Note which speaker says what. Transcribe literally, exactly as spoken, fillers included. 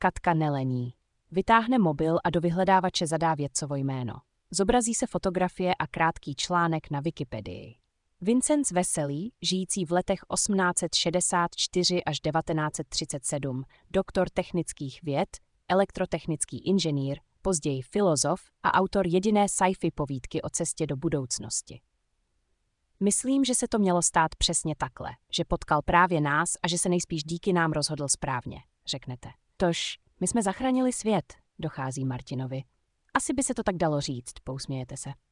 Speaker 1: Katka nelení. Vytáhne mobil a do vyhledávače zadá vědcovo jméno. Zobrazí se fotografie a krátký článek na Wikipedii. Vincenc Veselý, žijící v letech osmnáct set šedesát čtyři až devatenáct set třicet sedm, doktor technických věd, elektrotechnický inženýr, později filozof a autor jediné sci-fi povídky o cestě do budoucnosti. Myslím, že se to mělo stát přesně takhle, že potkal právě nás a že se nejspíš díky nám rozhodl správně, řeknete. Tož, my jsme zachránili svět, dochází Martinovi. Asi by se to tak dalo říct, pousmějete se.